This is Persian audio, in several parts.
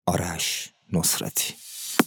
آرش نصرتی.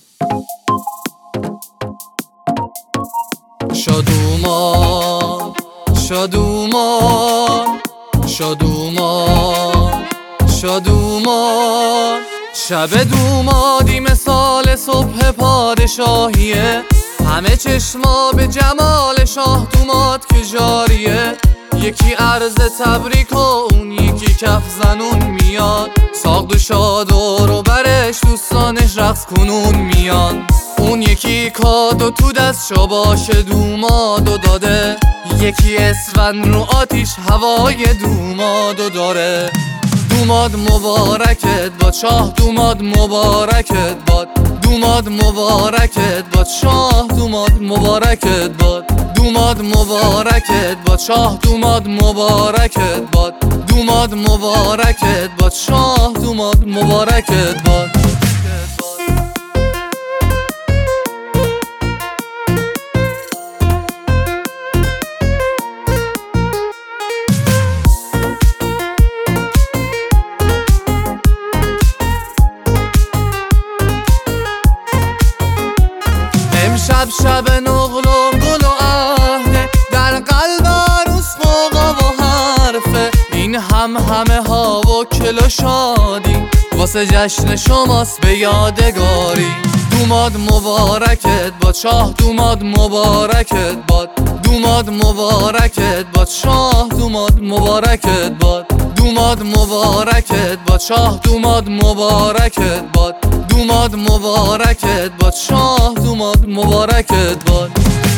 شادومان شادومان شادومان شادومان، شب دومادی مثال صبح پادشاهیه، همه چشما به جمال شاه دوماد که جاریه. یکی عرض تبریک و اون یکی کف زنون میاد، ساقد و شاد و رو برش دوستانش رقص کنون میان. اون یکی کادو تو دست شاباش دومادو داده، یکی اسفند رو آتیش هوای دومادو داره. دوماد مبارکت باد شاه، دوماد مبارکت باد، دوماد مبارکت باد شاه، دوماد مبارکت باد، دوماد مبارکت باد شاه، دوماد مبارکت باد، دوماد مبارکت باد شاه، دوماد مبارکت باد. امشب شب نقل و گل و عهده، در قلب عروس قوقا و حرفه، این همه ها و کل و شادی واسه جشن شماست به یادگاری. دوماد مبارکت باد شاه، دوماد مبارکت باد، دوماد مبارکت باد شاه، دوماد مبارکت باد، دوماد مبارکت باد شاه، دوماد مبارکت باد، دوماد مبارکت باد شاه، دوماد مبارکت باد.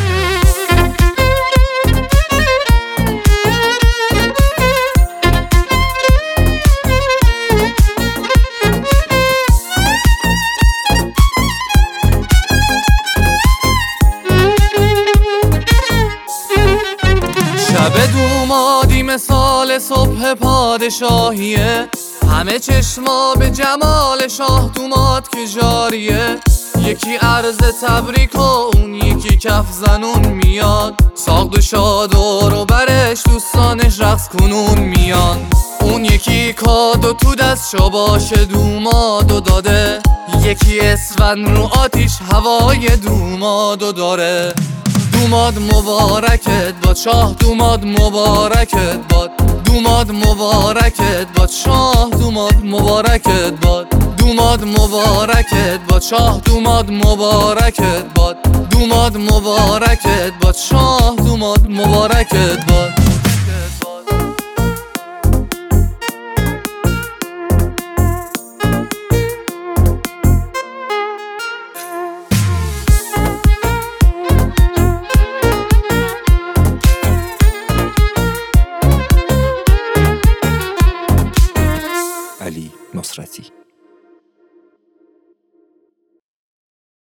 شب دومادی مثال صبح پادشاهیه، همه چشما به جمال شاه دوماد که جاریه. یکی عرض تبریک و اون یکی کف زنون میاد، ساقد و شاد و رو برش دوستانش رقص کنون میان. اون یکی کادو تو دست شاباش دومادو داده، یکی اسفند رو آتیش هوای دومادو داره. دوماد مبارکت باد شاه، دوماد مبارکت باد، دوماد مبارکت باد شاه، دوماد مبارکت باد، دوماد مبارکت باد شاه، دوماد مبارکت باد، دوماد مبارکت باد شاه، دوماد مبارکت باد. علی نصرتی.